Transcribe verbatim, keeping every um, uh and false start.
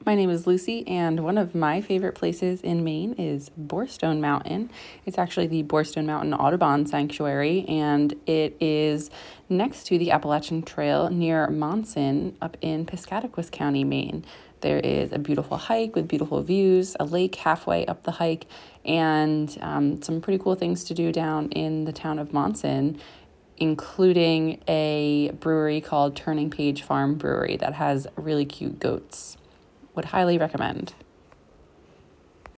My name is Lucy, and one of my favorite places in Maine is Boarstone Mountain. It's actually the Boarstone Mountain Audubon Sanctuary, and it is next to the Appalachian Trail near Monson up in Piscataquis County, Maine. There is a beautiful hike with beautiful views, a lake halfway up the hike, and um, some pretty cool things to do down in the town of Monson, including a brewery called Turning Page Farm Brewery that has really cute goats. Would highly recommend.